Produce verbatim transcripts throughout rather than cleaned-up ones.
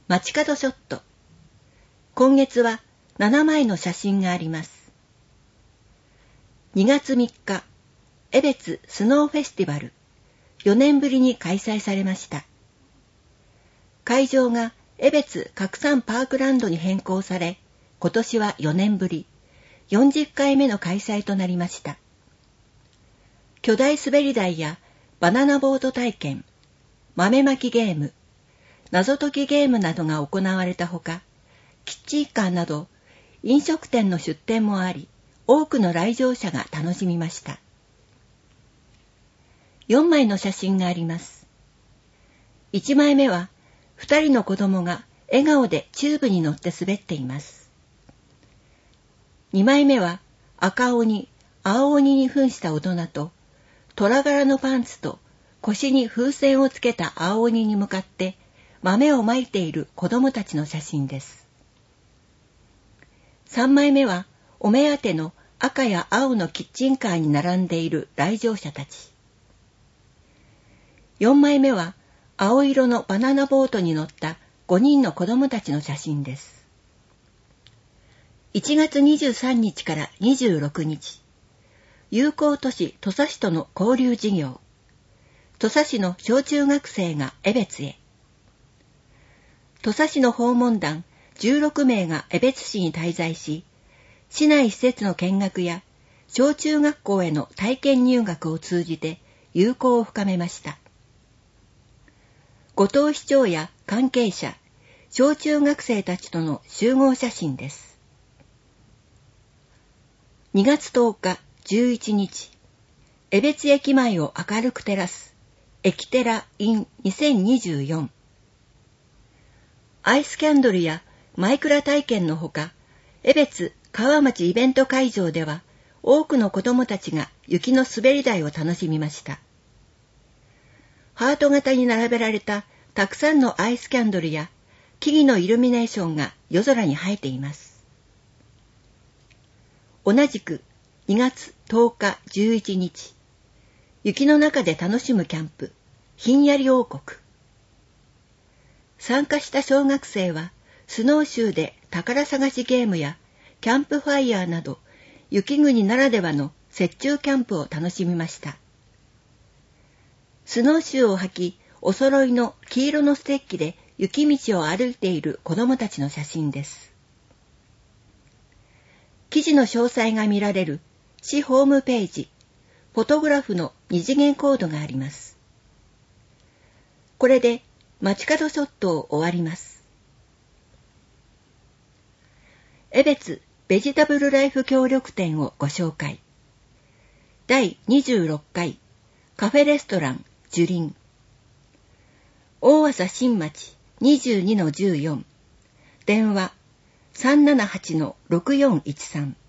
街角ショット。今月はななまいの写真があります。にがつみっか、江別スノーフェスティバル、よねんぶりに開催されました。会場が江別拡散パークランドに変更され、今年はよねんぶり、よんじゅっかいめの開催となりました。巨大滑り台やバナナボート体験、豆まきゲーム、謎解きゲームなどが行われたほか、キッチンカーなど飲食店の出店もあり、多くの来場者が楽しみました。よんまいの写真があります。いちまいめは、ふたりの子供が笑顔でチューブに乗って滑っています。にまいめは、赤鬼、青鬼に扮した大人と、虎柄のパンツと腰に風船をつけた青鬼に向かって豆をまいている子供たちの写真です。さんまいめは、お目当ての赤や青のキッチンカーに並んでいる来場者たち。よんまいめは、青色のバナナボートに乗ったごにんの子供たちの写真です。いちがつにじゅうさんにちからにじゅうろくにち、友好都市土佐市との交流事業。土佐市の小中学生が江別へ。土佐市の訪問団じゅうろくめいが江別市に滞在し、市内施設の見学や小中学校への体験入学を通じて友好を深めました。後藤市長や関係者、小中学生たちとの集合写真です。にがつとおか、じゅういちにち、江別駅前を明るく照らす、駅テラ in にせんにじゅうよん。アイスキャンドルやマイクラ体験のほか、江別川町イベント会場では、多くの子供たちが雪の滑り台を楽しみました。ハート型に並べられたたくさんのアイスキャンドルや木々のイルミネーションが夜空に映えています。同じくにがつとおかじゅういちにち、雪の中で楽しむキャンプ、ひんやり王国。参加した小学生は、スノーシューで宝探しゲームやキャンプファイヤーなど、雪国ならではの雪中キャンプを楽しみました。スノーシューを履き、お揃いの黄色のステッキで雪道を歩いている子供たちの写真です。記事の詳細が見られる市ホームページ、フォトグラフの二次元コードがあります。これで街角ショットを終わります。江別ベジタブルライフ協力店をご紹介。だいにじゅうろっかいカフェレストラン樹林。大浅新町 にじゅうにのじゅうよん。電話 さんななはちのろくよんいちさん。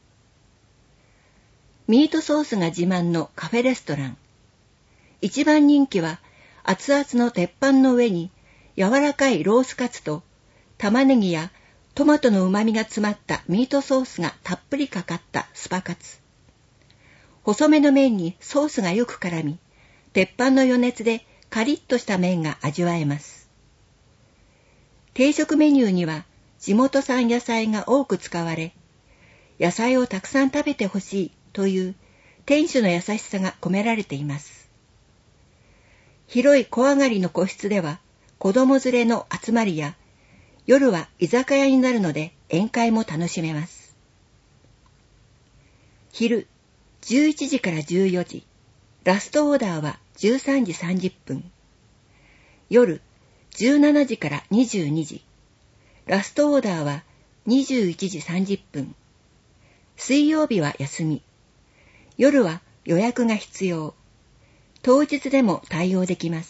ミートソースが自慢のカフェレストラン。一番人気は熱々の鉄板の上に柔らかいロースカツと玉ねぎやトマトの旨味が詰まったミートソースがたっぷりかかったスパカツ。細めの麺にソースがよく絡み、鉄板の余熱でカリッとした麺が味わえます。定食メニューには地元産野菜が多く使われ、野菜をたくさん食べてほしいという店主の優しさが込められています。広い小上がりの個室では子供連れの集まりや、夜は居酒屋になるので宴会も楽しめます。昼じゅういちじからじゅうよじ、ラストオーダーはじゅうさんじさんじゅっぷん。夜じゅうしちじからにじゅうにじ、ラストオーダーはにじゅういちじさんじゅっぷん。水曜日は休み。夜は予約が必要。当日でも対応できます。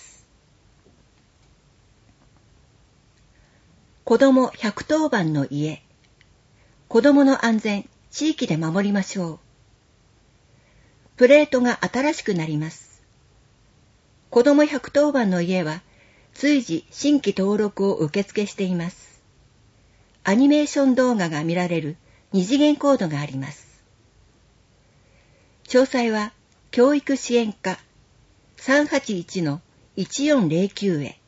子どもひゃくとおばんの家。子どもの安全、地域で守りましょう。プレートが新しくなります。子どもひゃくとおばんの家は随時新規登録を受付しています。アニメーション動画が見られる二次元コードがあります。詳細は教育支援課 さんはちいちのいちよんぜろきゅう へ。